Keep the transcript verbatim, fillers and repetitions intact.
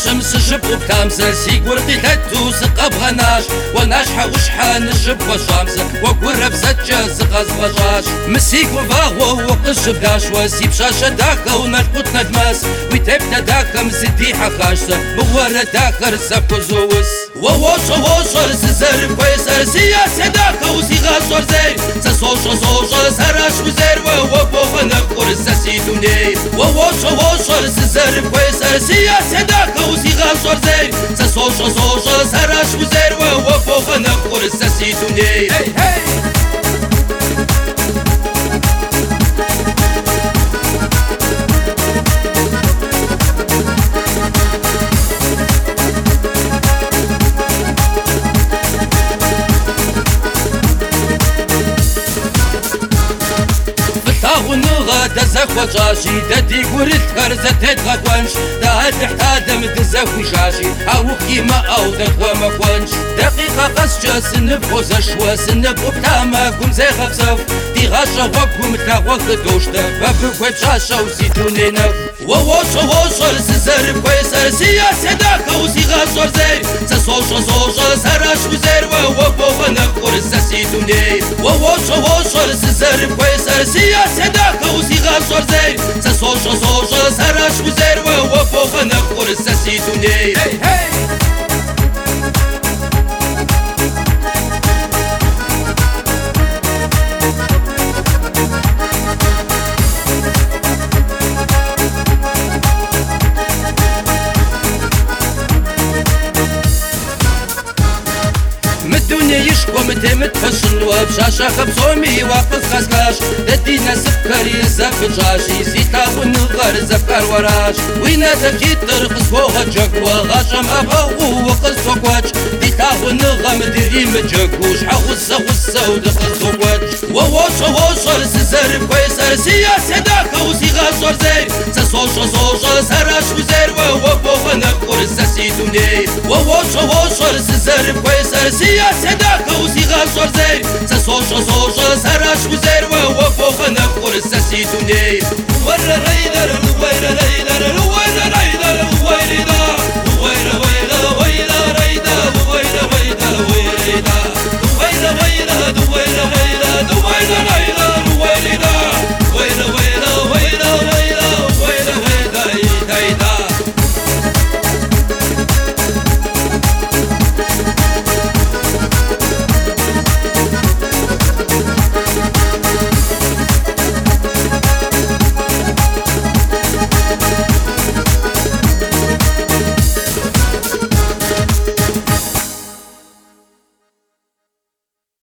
شمس جبو بتامزة سيقور قيتتو سقبها ناش وناشحة وشحان الجب وشامزة وقور بزتجة زغز وجاش مسيق وفاغو وقش بداش وسيب شاشة داكا ونشقوت ندماس ويتبتا داكا مزدي حخاشة مغورة داكا رسابكو زوس ووشو ووشو رسزر كويسر سياسة داكا وسيغا زور زير سسوشو سوشو سراش وزير ووبوغ نقور سسيدوني ووشو ووشو رسزر كويسر سياسة داكا وسيغا زور زير سسوشو سوشو سراش وزير ووبوغ نقور سسيدوني hey, hey. ونغا دزاك وجاشي ددي قريت كرزة تدغى كونش دا تحتادم دزاك وشاشي او كيما او دغوى ما كونش دقيقة قسجة سنب وزشوى سنب وبتاما كم زي خفصف دي غاشا وكم تلاغوك دوشتا بابك وبشاشا وزيتوني نف ووشو ووشو رسزر بكويسر سياسة داكا وسيغا زور زير سسوشو سوشو سراش وزير ووبوغ نقور سسيتوني ووشو ووشو رسزر بكويسر سياسة داكا وسيغا زور زير سسوشو سوشو سراش وزير ووبوغ نقور سسيتوني hey, hey. يشكو متمت فشن وبشاشة خبزومي واقف خسكاش ددينا سكري زفجاشي زيتا ونغر زفكار وراش وينا تبجي ترقص فوق جاكوا غاشم أبغو وقص فوقوش ديتا ونغم دري مجاكوش حغصة غصة ودقص فوقوش ووش ووش رسزر بكويسر سياسة داكا وسيغا زور زير سسوشو سوشو سراش وزير ووبوغ نقور سسيدوني ووش ووش رسزر بكويسر سياسة داكا وسيغا زور زير سسوشو سوشو سراش وزير ووبوغ نقور سسيدوني ورا ريدر